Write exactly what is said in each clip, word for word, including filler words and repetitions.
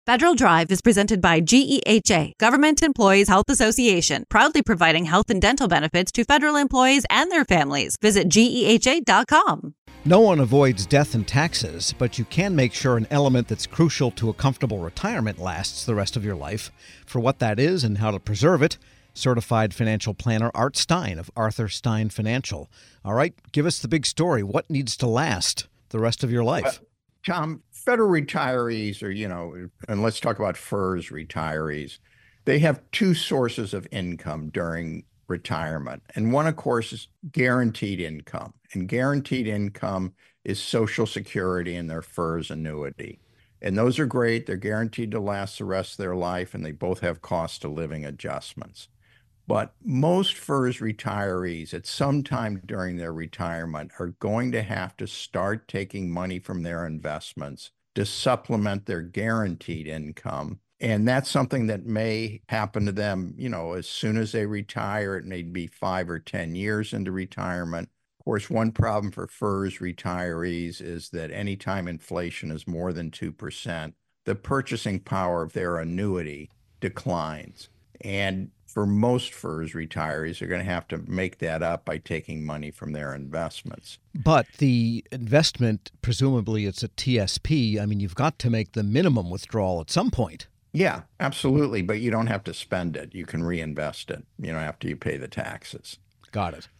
Federal Drive is presented by G E H A, Government Employees Health Association, proudly providing health and dental benefits to federal employees and their families. Visit G E H A dot com. No one avoids death and taxes, but you can make sure an element that's crucial to a comfortable retirement lasts the rest of your life. For what that is and how to preserve it, certified financial planner Art Stein of Arthur Stein Financial. All right, give us the big story. What needs to last the rest of your life? Uh, Tom, federal retirees, or, you know, and let's talk about F E R S retirees, they have two sources of income during retirement. And one, of course, is guaranteed income. And guaranteed income is Social Security and their F E R S annuity. And those are great. They're guaranteed to last the rest of their life, and they both have cost of living adjustments. But most F E R S retirees at some time during their retirement are going to have to start taking money from their investments to supplement their guaranteed income. And that's something that may happen to them, you know, as soon as they retire. It may be five or ten years into retirement. Of course, one problem for F E R S retirees is that anytime inflation is more than two percent, the purchasing power of their annuity declines. And for most F E R S retirees, they're going to have to make that up by taking money from their investments. But the investment, presumably it's a T S P. I mean, you've got to make the minimum withdrawal at some point. Yeah, absolutely. But you don't have to spend it. You can reinvest it, you know, after you pay the taxes. Got it.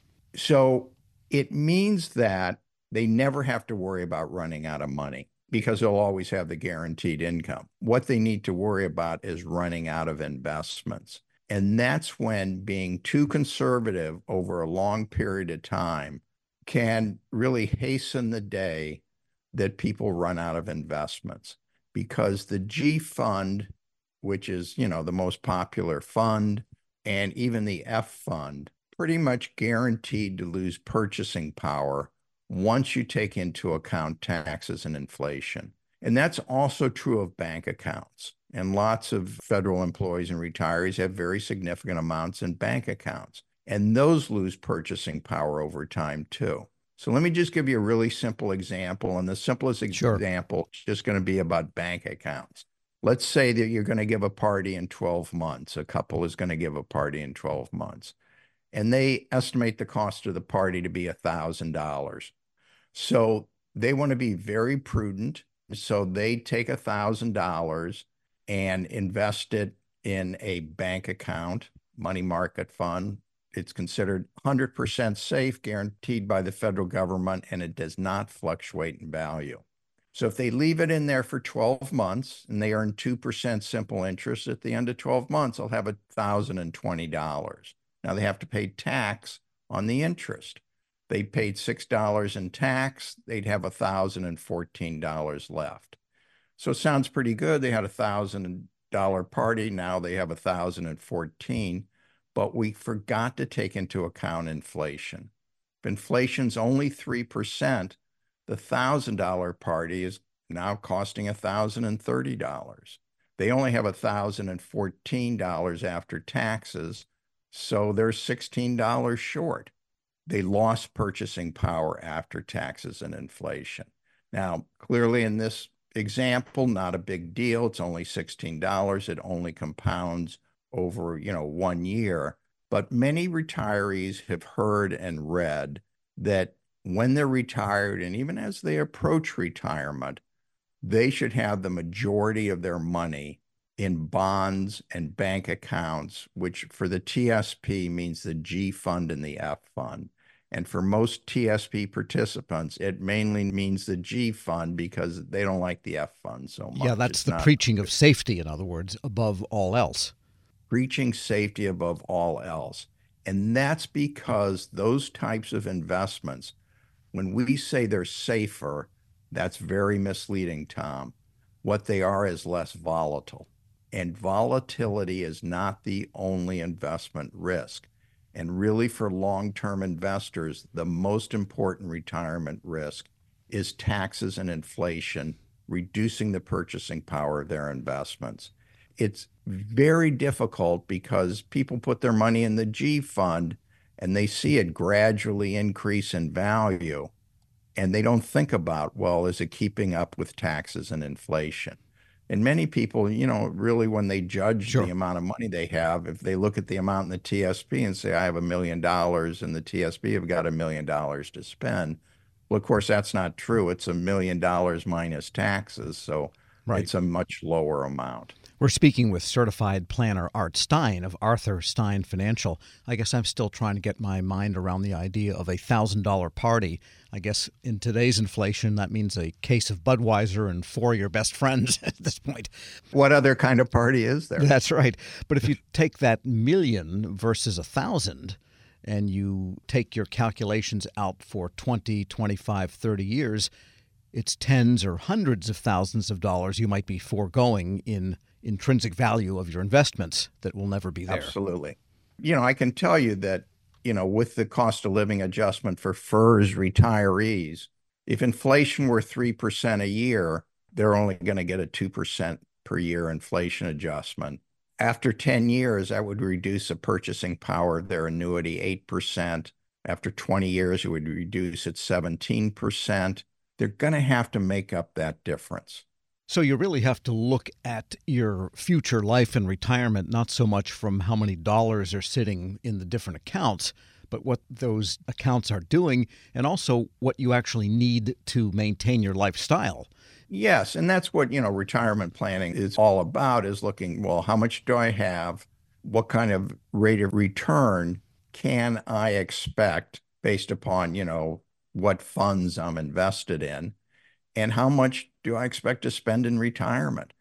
So it means that they never have to worry about running out of money because they'll always have the guaranteed income. What they need to worry about is running out of investments. And that's when being too conservative over a long period of time can really hasten the day that people run out of investments, because the G fund, which is, you know, the most popular fund, and even the F fund, pretty much guaranteed to lose purchasing power once you take into account taxes and inflation. And that's also true of bank accounts. And lots of federal employees and retirees have very significant amounts in bank accounts. And those lose purchasing power over time, too. So let me just give you a really simple example. And the simplest Sure. example is just going to be about bank accounts. Let's say that you're going to give a party in twelve months. A couple is going to give a party in twelve months. And they estimate the cost of the party to be one thousand dollars. So they want to be very prudent. So they take one thousand dollars and invest it in a bank account, money market fund. It's considered one hundred percent safe, guaranteed by the federal government, and it does not fluctuate in value. So if they leave it in there for twelve months and they earn two percent simple interest, at the end of twelve months, they'll have one thousand twenty dollars. Now they have to pay tax on the interest. They paid six dollars in tax, they'd have one thousand fourteen dollars left. So it sounds pretty good. They had a one thousand dollars party. Now they have one thousand fourteen dollars, but we forgot to take into account inflation. If inflation's only three percent, the one thousand dollars party is now costing one thousand thirty dollars. They only have one thousand fourteen dollars after taxes, so they're sixteen dollars short. They lost purchasing power after taxes and inflation. Now, clearly in this example, not a big deal. It's only sixteen dollars. It only compounds over, you know, one year. But many retirees have heard and read that when they're retired, and even as they approach retirement, they should have the majority of their money in bonds and bank accounts, which for the T S P means the G fund and the F fund. And for most T S P participants, it mainly means the G fund because they don't like the F fund so much. Yeah, that's It's the not- preaching of safety, in other words, above all else. Preaching safety above all else. And that's because those types of investments, when we say they're safer, that's very misleading, Tom. What they are is less volatile. And volatility is not the only investment risk. And really, for long-term investors, the most important retirement risk is taxes and inflation, reducing the purchasing power of their investments. It's very difficult because people put their money in the G fund and they see it gradually increase in value. And they don't think about, well, is it keeping up with taxes and inflation? And many people, you know, really when they judge Sure. the amount of money they have, if they look at the amount in the T S P and say, I have a million dollars and the T S P have got a million dollars to spend. Well, of course, that's not true. It's a million dollars minus taxes. So Right. it's a much lower amount. We're speaking with certified planner Art Stein of Arthur Stein Financial. I guess I'm still trying to get my mind around the idea of a one thousand dollars party. I guess in today's inflation, that means a case of Budweiser and four of your best friends at this point. What other kind of party is there? That's right. But if you take that million versus a thousand and you take your calculations out for twenty, twenty-five, thirty years, it's tens or hundreds of thousands of dollars you might be foregoing in intrinsic value of your investments that will never be there. Absolutely. You know, I can tell you that, you know, with the cost of living adjustment for F E R S retirees, if inflation were three percent a year, they're only going to get a two percent per year inflation adjustment. After ten years, that would reduce the purchasing power of their annuity eight percent. After twenty years, it would reduce it seventeen percent. They're going to have to make up that difference. So you really have to look at your future life and retirement, not so much from how many dollars are sitting in the different accounts, but what those accounts are doing and also what you actually need to maintain your lifestyle. Yes, and that's what, you know, retirement planning is all about, is looking, well, how much do I have? What kind of rate of return can I expect based upon, you know, what funds I'm invested in? And how much do I expect to spend in retirement?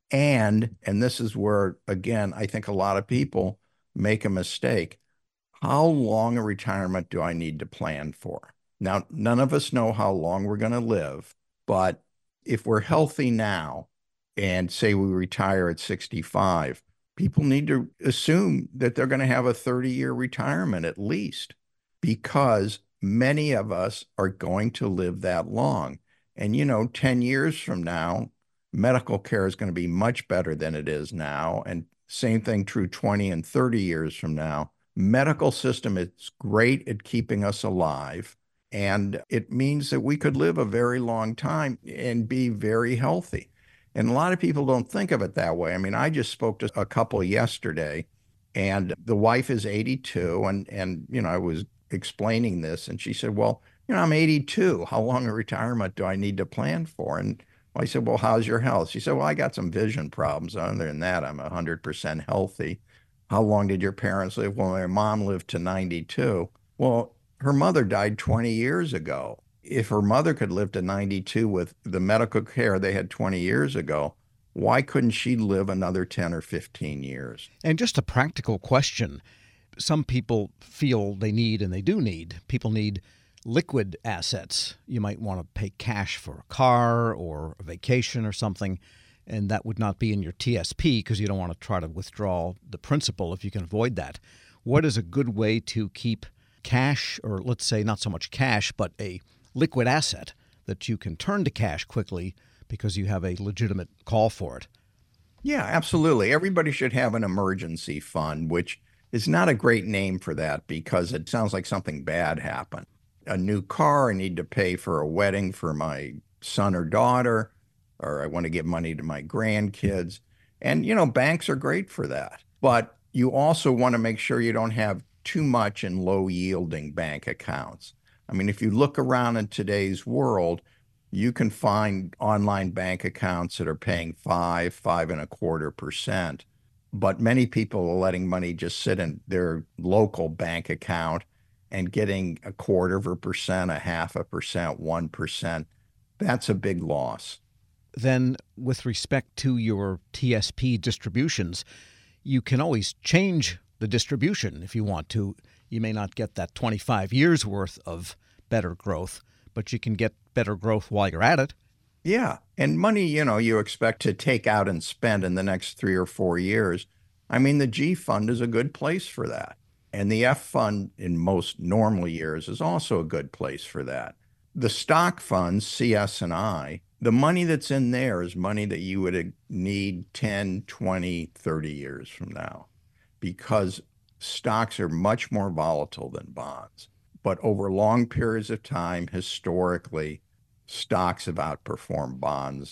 And, and this is where, again, I think a lot of people make a mistake. How long a retirement do I need to plan for? Now, none of us know how long we're going to live, but if we're healthy now and say we retire at sixty-five, people need to assume that they're going to have a thirty-year retirement at least, because many of us are going to live that long. And, you know, ten years from now, medical care is going to be much better than it is now. And same thing true twenty and thirty years from now. Medical system is great at keeping us alive. And it means that we could live a very long time and be very healthy. And a lot of people don't think of it that way. I mean, I just spoke to a couple yesterday, and the wife is eighty-two. And, and you know, I was explaining this, and she said, well, you know, I'm eighty-two. How long a retirement do I need to plan for? And I said, well, how's your health? She said, well, I got some vision problems. Other than that, I'm one hundred percent healthy. How long did your parents live? Well, my mom lived to ninety-two. Well, her mother died twenty years ago. If her mother could live to ninety-two with the medical care they had twenty years ago, why couldn't she live another ten or fifteen years? And just a practical question. Some people feel they need, and they do need, people need liquid assets. You might want to pay cash for a car or a vacation or something, and that would not be in your T S P because you don't want to try to withdraw the principal if you can avoid that. What is a good way to keep cash, or let's say not so much cash, but a liquid asset that you can turn to cash quickly because you have a legitimate call for it? Yeah, absolutely. Everybody should have an emergency fund, which is not a great name for that because it sounds like something bad happened. A new car, I need to pay for a wedding for my son or daughter, or I want to give money to my grandkids. And, you know, banks are great for that. But you also want to make sure you don't have too much in low yielding bank accounts. I mean, if you look around in today's world, you can find online bank accounts that are paying five, five and a quarter percent. But many people are letting money just sit in their local bank account and getting a quarter of a percent, a half a percent, one percent. That's a big loss. Then with respect to your T S P distributions, you can always change the distribution if you want to. You may not get that twenty-five years worth of better growth, but you can get better growth while you're at it. Yeah. And money, you know, you expect to take out and spend in the next three or four years. I mean, the G fund is a good place for that. And the F fund in most normal years is also a good place for that. The stock funds, C S and I, the money that's in there is money that you would need ten, twenty, thirty years from now, because stocks are much more volatile than bonds. But over long periods of time, historically, stocks have outperformed bonds.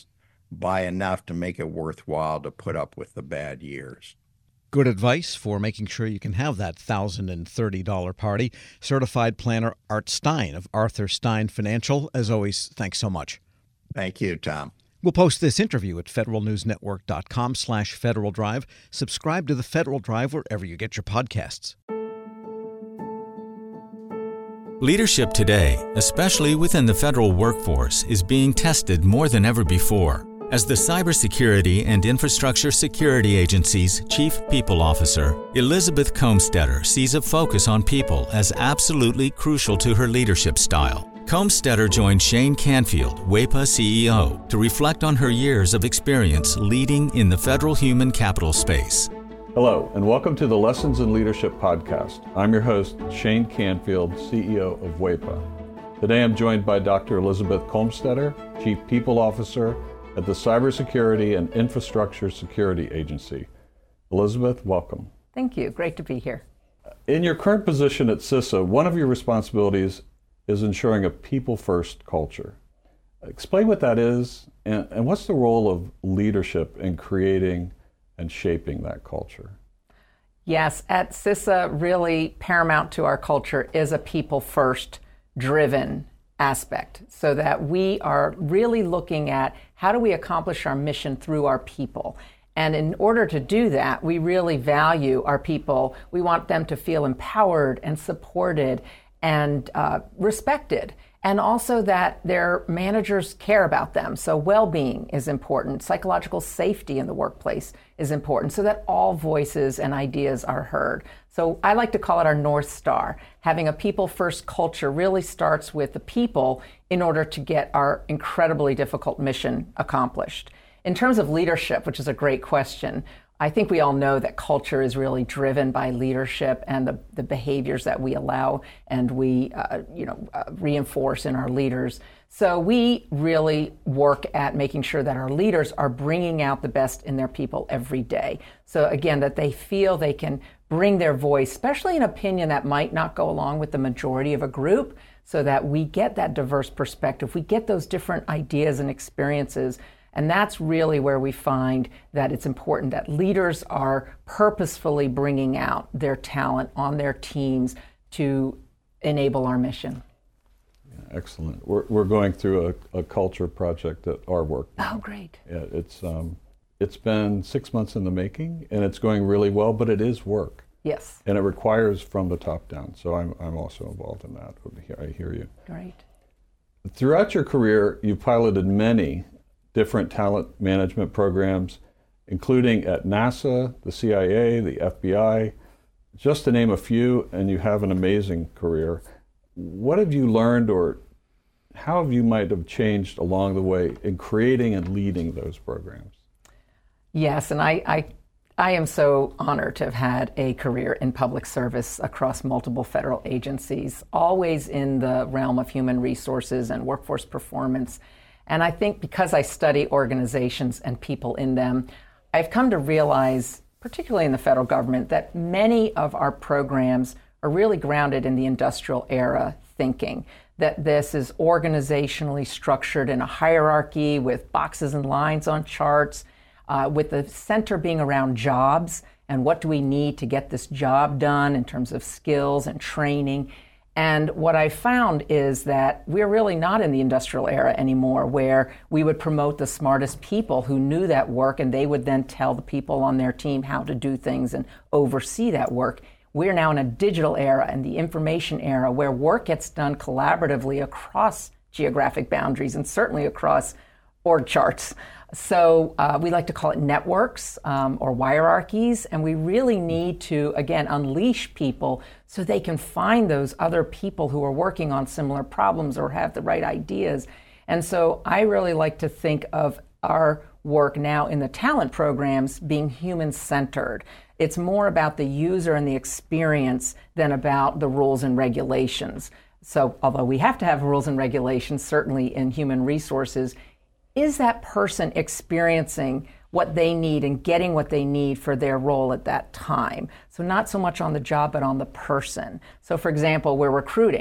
buy enough to make it worthwhile to put up with the bad years. Good advice for making sure you can have that one thousand thirty dollars party. Certified planner Art Stein of Arthur Stein Financial. As always, thanks so much. Thank you, Tom. We'll post this interview at federalnewsnetwork.com slash Federal Drive. Subscribe to the Federal Drive wherever you get your podcasts. Leadership today, especially within the federal workforce, is being tested more than ever before. As the Cybersecurity and Infrastructure Security Agency's Chief People Officer, Elizabeth Comstetter sees a focus on people as absolutely crucial to her leadership style. Comstetter joined Shane Canfield, WEPA C E O, to reflect on her years of experience leading in the federal human capital space. Hello, and welcome to the Lessons in Leadership podcast. I'm your host, Shane Canfield, C E O of WEPA. Today I'm joined by Doctor Elizabeth Comstetter, Chief People Officer at the Cybersecurity and Infrastructure Security Agency. Elizabeth, welcome. Thank you. Great to be here. In your current position at CISA, one of your responsibilities is ensuring a people-first culture. Explain what that is, and, and what's the role of leadership in creating and shaping that culture? Yes, at CISA, really paramount to our culture is a people-first driven aspect, so that we are really looking at how do we accomplish our mission through our people. And in order to do that, we really value our people. We want them to feel empowered and supported and uh, respected, and also that their managers care about them. So well-being is important. Psychological safety in the workplace is important, so that all voices and ideas are heard. So I like to call it our North Star. Having a people-first culture really starts with the people in order to get our incredibly difficult mission accomplished. In terms of leadership, which is a great question, I think we all know that culture is really driven by leadership and the, the behaviors that we allow and we uh, you know, uh, reinforce in our leaders. So we really work at making sure that our leaders are bringing out the best in their people every day. So again, that they feel they can bring their voice, especially an opinion that might not go along with the majority of a group, so that we get that diverse perspective, we get those different ideas and experiences. And that's really where we find that it's important that leaders are purposefully bringing out their talent on their teams to enable our mission. Excellent. We're we're going through a, a culture project at our work now. Oh, great. Yeah, it's um, it's been six months in the making, and it's going really well, but it is work. Yes. And it requires from the top down. So I'm I'm also involved in that. I hear you. Great. Throughout your career, you piloted many different talent management programs, including at NASA, the C I A, the F B I, just to name a few, and you have an amazing career. What have you learned, or how have you might have changed along the way in creating and leading those programs? Yes, and I, I, I am so honored to have had a career in public service across multiple federal agencies, always in the realm of human resources and workforce performance. And I think because I study organizations and people in them, I've come to realize, particularly in the federal government, that many of our programs are really grounded in the industrial era thinking, that this is organizationally structured in a hierarchy with boxes and lines on charts, uh, with the center being around jobs and what do we need to get this job done in terms of skills and training. And what I found is that we're really not in the industrial era anymore, where we would promote the smartest people who knew that work, and they would then tell the people on their team how to do things and oversee that work. We're now in a digital era and the information era, where work gets done collaboratively across geographic boundaries and certainly across org charts. So uh, we like to call it networks um, or hierarchies, and we really need to, again, unleash people so they can find those other people who are working on similar problems or have the right ideas. And so I really like to think of our work now in the talent programs being human-centered. It's more about the user and the experience than about the rules and regulations. So although we have to have rules and regulations, certainly in human resources, is that person experiencing what they need and getting what they need for their role at that time? So not so much on the job, but on the person. So for example, we're recruiting.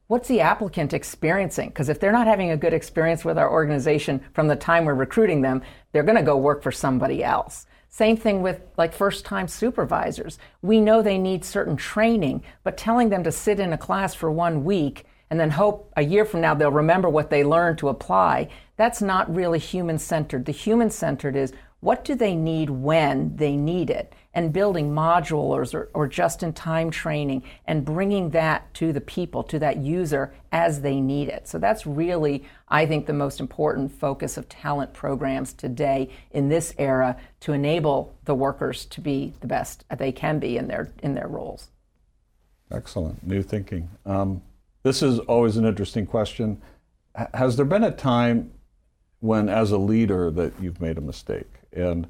what's the applicant experiencing? Because if they're not having a good experience with our organization from the time we're recruiting them, they're going to go work for somebody else. Same thing with like first-time supervisors. We know they need certain training, but telling them to sit in a class for one week and then hope a year from now they'll remember what they learned to apply, that's not really human-centered. The human-centered is, what do they need when they need it? And building modules or, or just-in-time training and bringing that to the people, to that user as they need it. So that's really, I think, the most important focus of talent programs today in this era to enable the workers to be the best they can be in their in their roles. Excellent. New thinking. Um, this is always an interesting question. H- has there been a time when, as a leader, that you've made a mistake? And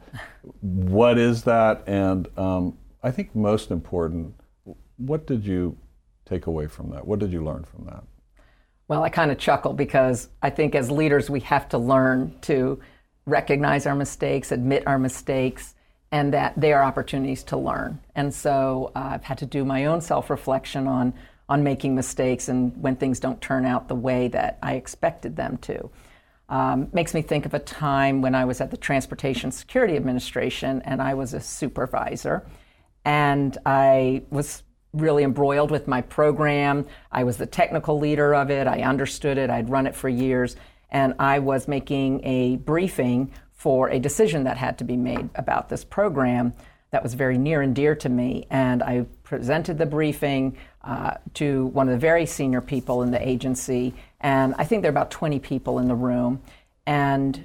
what is that? And um, I think most important, what did you take away from that? What did you learn from that? Well, I kind of chuckle because I think as leaders we have to learn to recognize our mistakes, admit our mistakes, and that they are opportunities to learn. And so uh, I've had to do my own self-reflection on, on making mistakes and when things don't turn out the way that I expected them to. Um, makes me think of a time when I was at the Transportation Security Administration and I was a supervisor, and I was really embroiled with my program. I was the technical leader of it. I understood it. I'd run it for years, and I was making a briefing for a decision that had to be made about this program that was very near and dear to me. And I presented the briefing uh, to one of the very senior people in the agency, and I think there are about twenty people in the room. And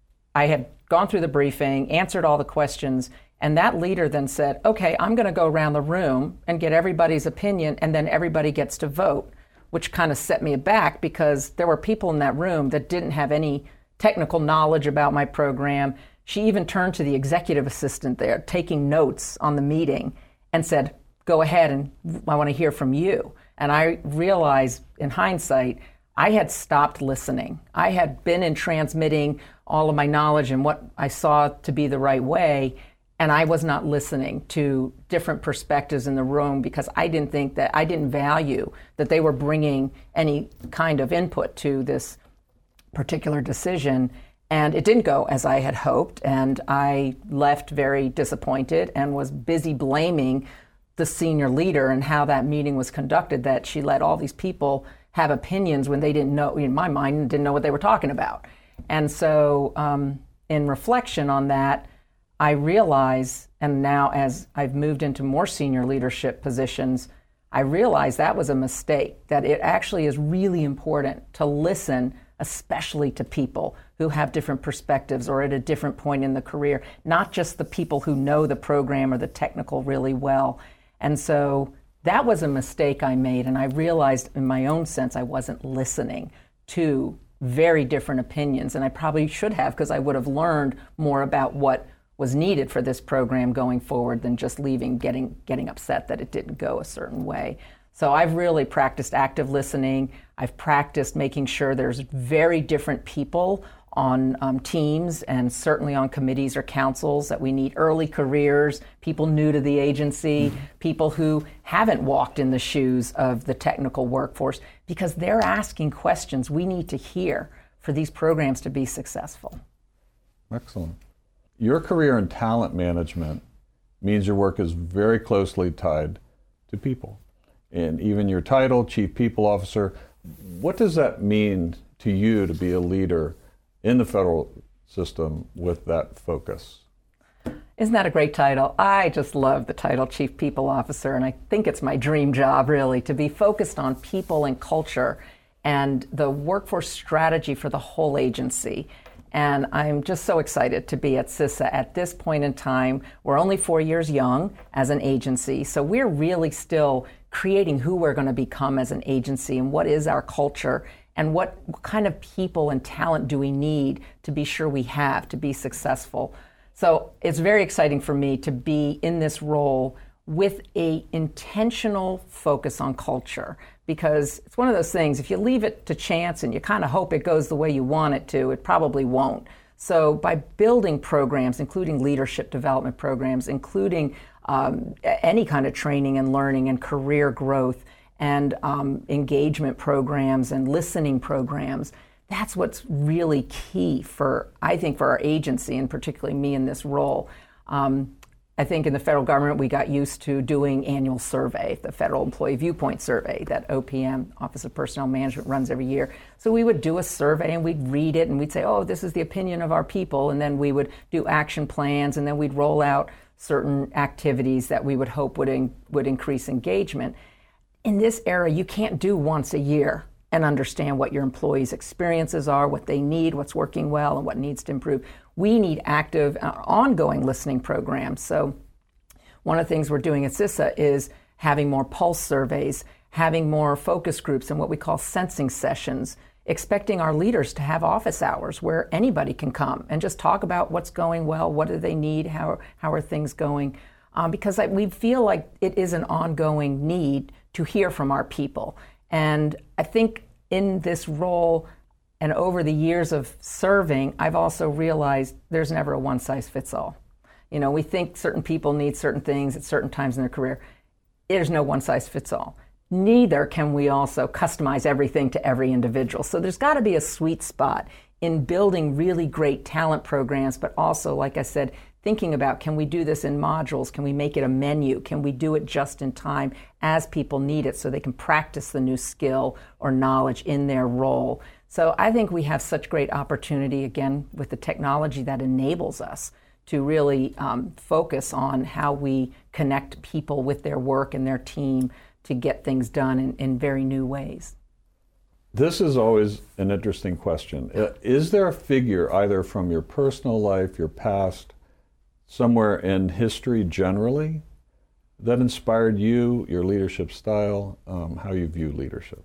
I had gone through the briefing, answered all the questions, and that leader then said, okay, I'm going to go around the room and get everybody's opinion, and then everybody gets to vote, which kind of set me aback because there were people in that room that didn't have any technical knowledge about my program. She even turned to the executive assistant there, taking notes on the meeting, and said, go ahead, and I want to hear from you. And I realized, in hindsight, I had stopped listening. I had been in transmitting all of my knowledge and what I saw to be the right way, and I was not listening to different perspectives in the room because I didn't think that, I didn't value that they were bringing any kind of input to this particular decision. And it didn't go as I had hoped, and I left very disappointed and was busy blaming the senior leader and how that meeting was conducted, that she let all these people have opinions when they didn't know, in my mind, didn't know what they were talking about. And so um, in reflection on that, I realize, and now as I've moved into more senior leadership positions, I realize that was a mistake, that it actually is really important to listen, especially to people who have different perspectives or at a different point in the career, not just the people who know the program or the technical really well. And so that was a mistake I made, and I realized in my own sense I wasn't listening to very different opinions, and I probably should have, because I would have learned more about what was needed for this program going forward than just leaving getting getting upset that it didn't go a certain way. So I've really practiced active listening. I've practiced making sure there's very different people on um, teams and certainly on committees or councils, that we need early careers, people new to the agency, mm-hmm. people who haven't walked in the shoes of the technical workforce, because they're asking questions we need to hear for these programs to be successful. Excellent. Your career in talent management means your work is very closely tied to people. And even your title, Chief People Officer, what does that mean to you to be a leader in the federal system with that focus? Isn't that a great title? I just love the title Chief People Officer, and I think it's my dream job, really, to be focused on people and culture and the workforce strategy for the whole agency. And I'm just so excited to be at CISA at this point in time. We're only four years young as an agency, so we're really still creating who we're going to become as an agency and what is our culture and what kind of people and talent do we need to be sure we have to be successful. So it's very exciting for me to be in this role with a intentional focus on culture, because it's one of those things, if you leave it to chance and you kind of hope it goes the way you want it to, it probably won't. So by building programs, including leadership development programs, including um, any kind of training and learning and career growth, and um, engagement programs and listening programs. That's what's really key for, I think, for our agency, and particularly me in this role. Um, I think in the federal government, we got used to doing annual survey, the Federal Employee Viewpoint Survey that O P M, Office of Personnel Management, runs every year. So we would do a survey and we'd read it and we'd say, oh, this is the opinion of our people. And then we would do action plans, and then we'd roll out certain activities that we would hope would, in, would increase engagement. In this era, you can't do once a year and understand what your employees' experiences are, what they need, what's working well, and what needs to improve. We need active, uh, ongoing listening programs. So one of the things we're doing at CISA is having more pulse surveys, having more focus groups and what we call sensing sessions, expecting our leaders to have office hours where anybody can come and just talk about what's going well, what do they need, how, how are things going, um, because I, we feel like it is an ongoing need to hear from our people. And I think in this role and over the years of serving, I've also realized there's never a one-size-fits-all. You know, we think certain people need certain things at certain times in their career. There's no one-size-fits-all. Neither can we also customize everything to every individual. So there's got to be a sweet spot in building really great talent programs, but also, like I said, thinking about, can we do this in modules? Can we make it a menu? Can we do it just in time as people need it so they can practice the new skill or knowledge in their role? So I think we have such great opportunity, again, with the technology that enables us to really um, focus on how we connect people with their work and their team to get things done in, in very new ways. This is always an interesting question. Is there a figure, either from your personal life, your past, somewhere in history generally, that inspired you, your leadership style, um, how you view leadership?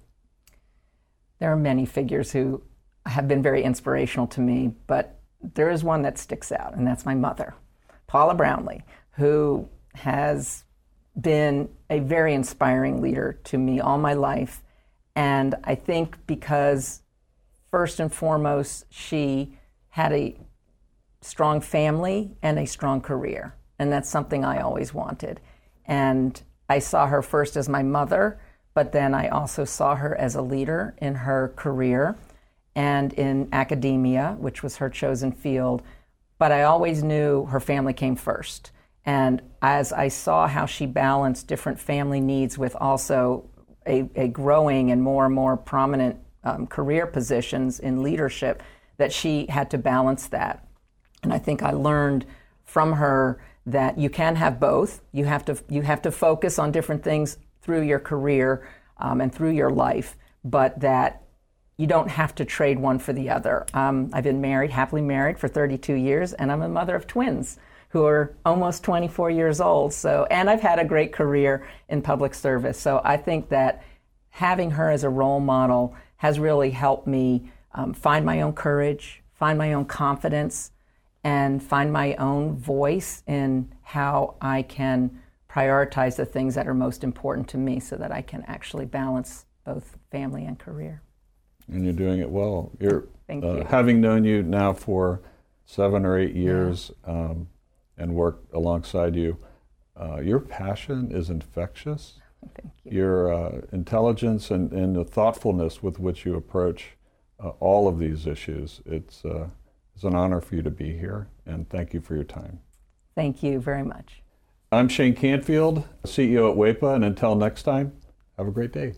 There are many figures who have been very inspirational to me, but there is one that sticks out, and that's my mother, Paula Brownlee, who has been a very inspiring leader to me all my life. And I think because, first and foremost, she had a strong family and a strong career. And that's something I always wanted. And I saw her first as my mother, but then I also saw her as a leader in her career and in academia, which was her chosen field. But I always knew her family came first. And as I saw how she balanced different family needs with also a, a growing and more and more prominent um, career positions in leadership, that she had to balance that. And I think I learned from her that you can have both. You have to you have to focus on different things through your career um, and through your life, but that you don't have to trade one for the other. Um, I've been married, happily married for thirty-two years, and I'm a mother of twins who are almost twenty-four years old. So, and I've had a great career in public service. So I think that having her as a role model has really helped me um, find my own courage, find my own confidence, and find my own voice in how I can prioritize the things that are most important to me so that I can actually balance both family and career. And you're doing it well. You're, Thank uh, you. Having known you now for seven or eight years yeah. um, and worked alongside you, uh, your passion is infectious. Thank you. Your uh, intelligence and, and the thoughtfulness with which you approach uh, all of these issues, it's uh, It's an honor for you to be here, and thank you for your time. Thank you very much. I'm Shane Canfield, C E O at W E P A, and until next time, have a great day.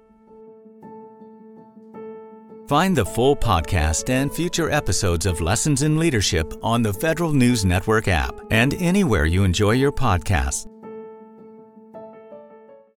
Find the full podcast and future episodes of Lessons in Leadership on the Federal News Network app and anywhere you enjoy your podcasts.